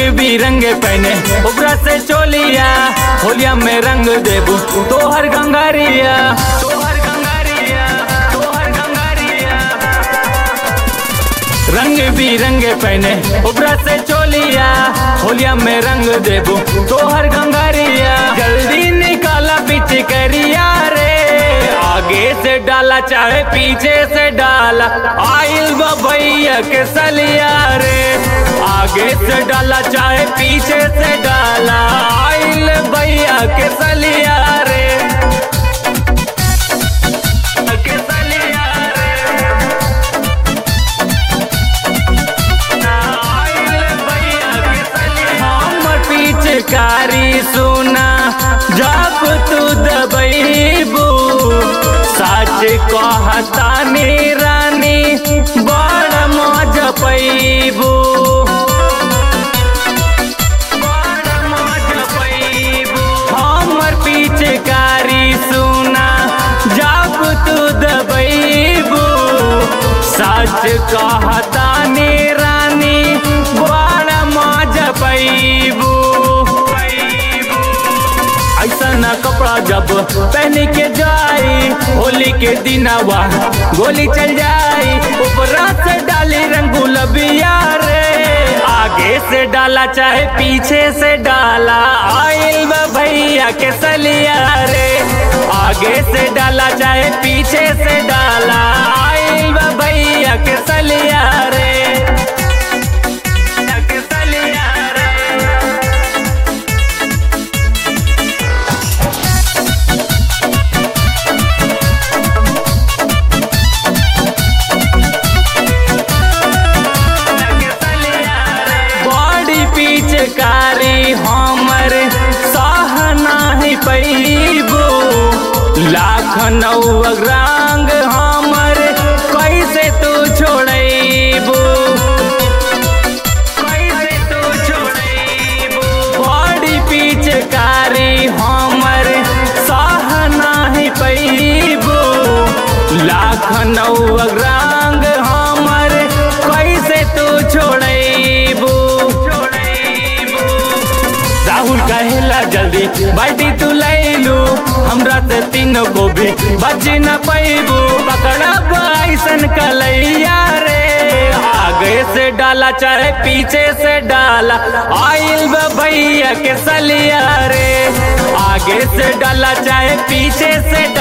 बिरंगे पहने उबरा से चोलिया, होलिया में रंग देबू तोहर गंगारिया, तोहर गंगारिया, तोहर गंगारिया। रंग बिरंगे पहने उबरा से चोलिया, होलिया में रंग देबू तोहर गंगारिया। जल्दी निकाला पीछे करिया रे, आगे से डाला चाहे पीछे से डाला, आइल बा भैया के सलिया रे। आगे से डाला चाहे पीछे से डाला, आइल भैया के सलिया रे, के सलिया रे। आइल भैया के सलिया। हमर पिचकारी सुना जब तू दबैबू, सच कहतानी रानी बड़ मजा पैबू, बड़ मजा पैबू। हमर पिचकारी सुना जब तू दबैबू, सच कहतानी रानी बड़ मजा पैबू। ऐसा ना कपड़ा जब पहन के जाई, होली के दिनवा गोली चल जाई। ऊपरा से डाली रंग गुलबिया रे, आगे से डाला चाहे पीछे से डाला, आइल बा भैया के सलिया रे। आगे से डाला चाहे पीछे से डाला, आइल बा भैया के सलिया रे, के सलिया रे। पिचकारी हमर सह नाही पैबू, लाखनऊ रंग हमर कैसे तू छोड़बू, कैसे तू छोड़बू। बड़ी पिचकारी हमर सह नाही पैबू, लाखनऊ रंग हमर कैसे तू छोड़बू। राहुल कहेला जल्दी बाल्टी तू लैलू, हमरा से तीनों को भी बच न पैबू। पकड़ब ऐसन कलैया रे, आगे से डाला चाहे पीछे से डाला, आइल बा भैया के सलिया रे। आगे से डाला चाहे पीछे से